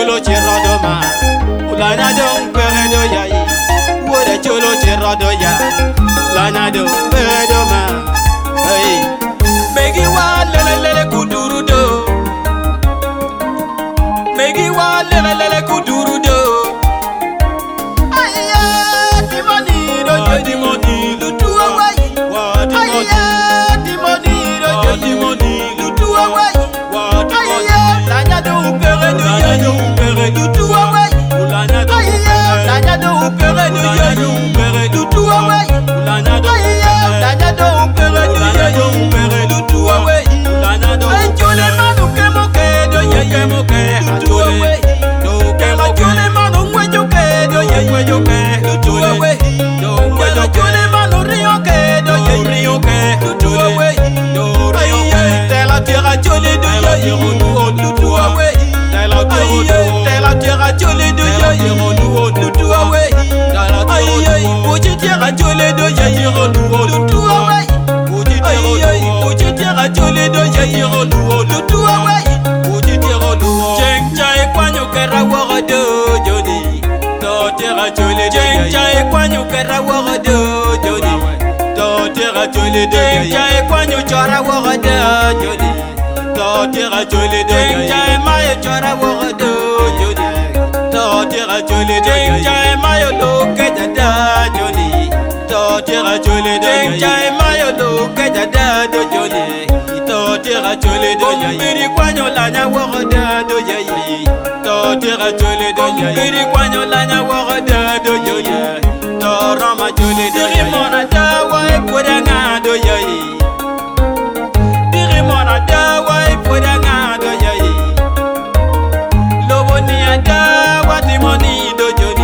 cholo chirado ma ulana dong peredo yai woda cholo chirado ya lana dong peredo ma hey megi wa lele kuduru do megi wa lele kuduru do ayya dimoni do dimoni lutu awai wa ayya dimoni do dimoni lutu awai wa ayya lana dong peredo yai lutu awai ulana dong lana dong peredo yai lutu awai ulana dong lana dong peredo yai lutu awai ulana dong chole manu kemoke do yai kemoke lutu awai do kemoke chole manu wejoke do yai wejoke lutu awai do wejo chole manu rioke do yai rioke lutu awai do rioke tela tira chole do yai lutu awai tela tira chole do yai lutu awai ay oji tira chole do yai lutu awai oji tira chole do yai lutu awai oji tira jeng chai kwanyo kera wado jodi do tira chole jeng chai kwanyo kera wado jodi do tira chole jeng chai kwanyo chora wado jodi do tira chole jeng chai maye chora wado jodi do tira chole jeng chai maye lo kejada jodi do tira chole jeng chai maye lo kejada do jodi do tira chole do yai kwanyo lanya wado do yai do tira chole do yai kwanyo lanya wado do yai do rama chole do yai mona da wai podanga do yai diri mona da wai podanga do yai loboni ada wati moni do jodi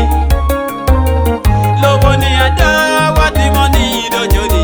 loboni ada wati moni do jodi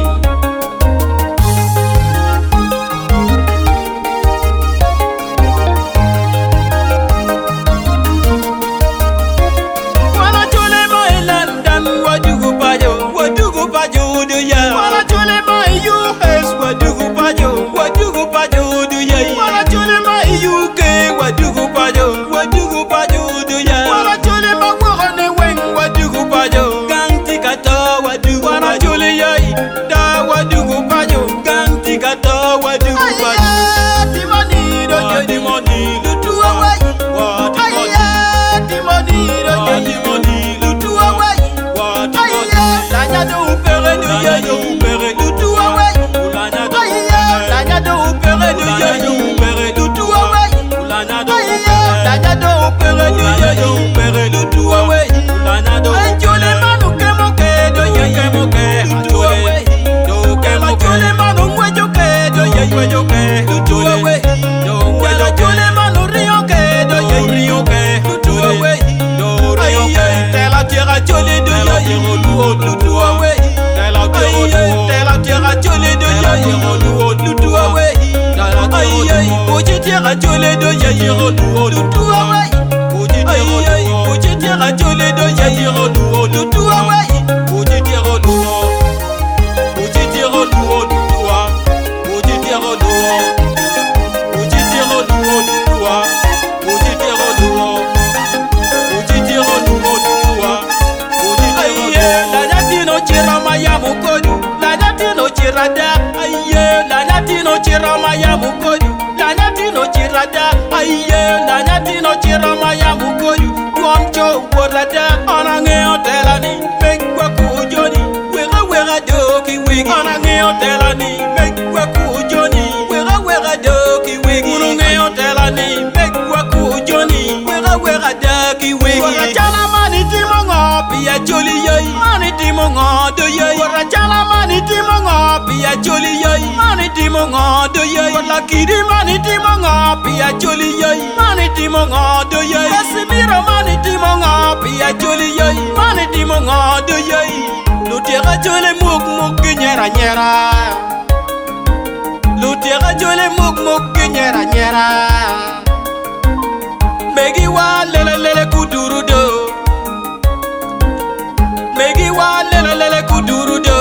wana chole mo London wadugu pajo do ya wana chole mo US wadugu pajo do ya wana chole mo UK wadugu pajo do ya wana chole mo wone wen wadugu pajo ganti kato wadugu wana chole yai da wadugu pajo ganti kato wadugu pajo dimoni do dimoni lutu awai dimoni do dimoni lutu awai lanya do pere do yai lutu awai lanya do pere do yai lutu awai lanya do pere do yai lutu awai lanya do chole manu kemoke do yai kemoke lutu awai do kemoke chole manu wejoke do yai wejoke lutu awai do wejo chole manu rioke do yai rioke lutu awai do rioke tela tira chole do yai lutu awai tela tira chole do yai lutu awai oji tira chole do yai lutu awai oji tira chole do yai lutu awai oji tira chirama ya mukodu lanyatino chirada aye lanyatino chirama ya mukodu lanyatino chirada aye lanyatino chirama ya mukodu tuamcho borada anange hotelani megwa kujoni wega doki wigi anange hotelani megwa kujoni wega doki wigi unange hotelani megwa kujoni wega doki wigi chala mani timongo pia joli yai mani timongo do yai wara chala mani timongo pia joli yai mani timongo do yai wala kidi mani timongo pia joli yai mani timongo do yai kasimiro mani timongo pia joli yai mani timongo do yai lutera jole muk nyera lutera jole muk nyera megi wa lele kuduru do megi wa lele kuduru do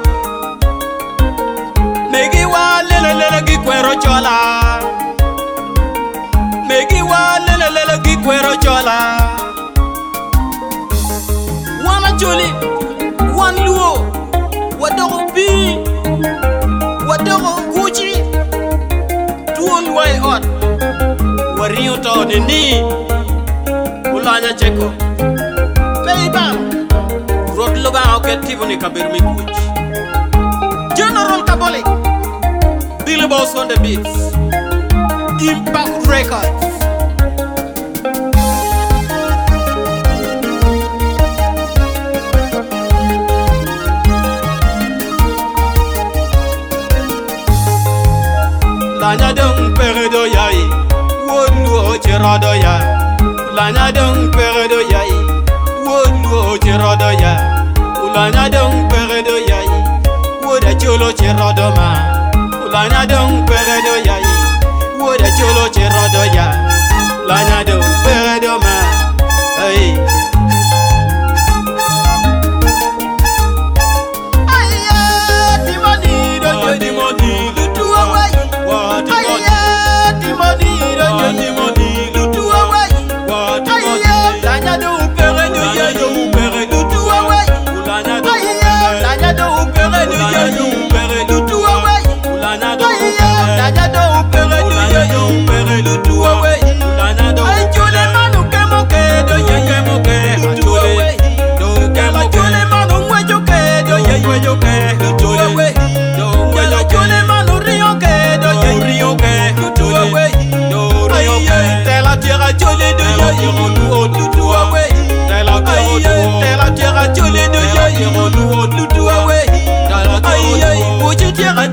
megi wa lele gikwero chola megi wa lele gikwero chola yo ni ulanya cheko Peiba Rod loba oketivo ni kabir mi kuch General Kabole Billy Boss on the beats Impact Records Lanya dong peredo yai Wolu cherado ya Lanya dong peredo yai Wolu cherado ya Ulanya dong peredo yai Woda cholo cherado ma Ulanya dong peredo yai Woda cholo cherado ya Lanya dong peredo ma Hey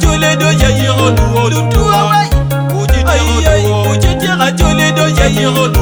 You're